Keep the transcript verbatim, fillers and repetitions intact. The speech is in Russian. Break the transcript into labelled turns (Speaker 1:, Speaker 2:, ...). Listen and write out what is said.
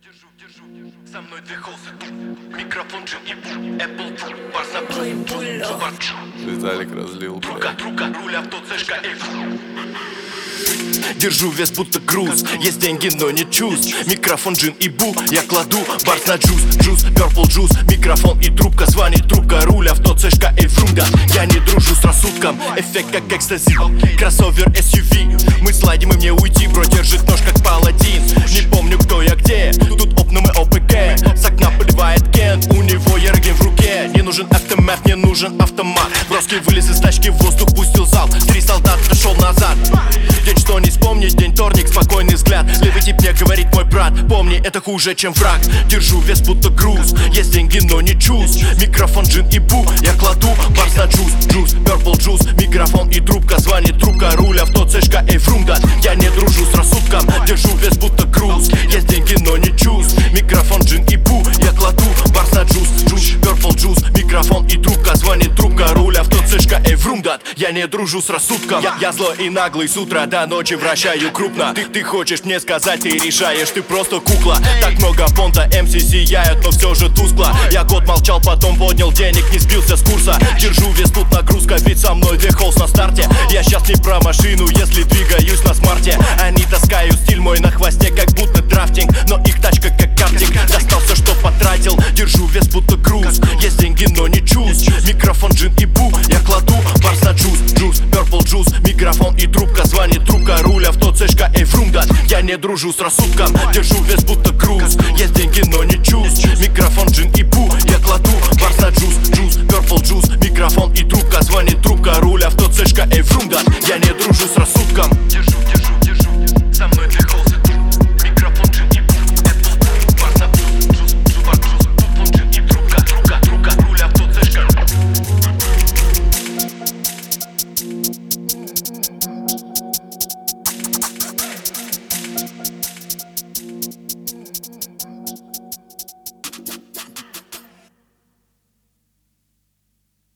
Speaker 1: Держу, держу, со мной ты холст, микрофон, джин и бум, Apple Pro, бар за бар.
Speaker 2: Виталик разлил,
Speaker 1: Рука, рука, руль авто, цешка, эйф. Держу вес будто груз, есть деньги, но не чувств. Микрофон, джин и бу, я кладу барс на джуз. Джуз, purple джуз, микрофон и трубка. Звонит трубка, руль авто, цешка, эйф. Да, я не дружу с рассудком, эффект как экстази. Кроссовер, эс ю ви, мы слайдим и мне уйти. Бро держит нож как паладин, не помню кто я где. Тут опнум и ОПК, с окна поливает Кент. У него ярги в руке, не нужен автомат, не нужен автомат. Броски вылез из тачки, в воздух пустил зал. Три солдата шел назад. День, что не вспомнить, день вторник, спокойный взгляд. Левый тип мне говорит мой брат, помни, это хуже, чем враг. Держу вес будто груз, есть деньги, но не чувств. Микрофон, джин и бу, я кладу барс на джуз. Джуз, purple джуз, микрофон и трубка. Звонит трубка, руль авто, цешка, эйф. Да, я не дружу с рассудком, держу вес будто груз. Есть деньги, но не чувств. Микрофон, джин и бу, я кладу барс на джуз. Джуз, purple джуз, микрофон и трубка. Звонит трубка, руль авто, цешка, эйф. Да, я не дружу с рассудком. Я, я злой и наглый с утра до ночи вращаю крупно. Ты, ты хочешь мне сказать, ты решаешь, ты просто кукла. Так много понта, эм си сияют, но все же тускло. Я год молчал, потом поднял денег, не сбился с курса. Держу вес, тут нагрузка, ведь со мной две холст на старте. Я сейчас не про машину, если двигаюсь на смарте. Они таскают стиль мой на хвосте, как будто драфтинг, но их тачка как картинг. Достался, что потратил, держу вес будто груз. Есть деньги, но не чувств. Микрофон, джин и бу, я кладу барс на джуз. Джуз, purple джуз, микрофон и трубка. Звонит трубка, руль авто, цешка, эйф. Да, я не дружу с рассудком, держу вес будто груз. Есть деньги, но не чувств. Микрофон, джин и бу, я кладу барс на джуз. Джуз, purple джуз, микрофон и трубка. Звонит трубка, руль авто, цешка, эйф. Да, я не дружу с рассудком.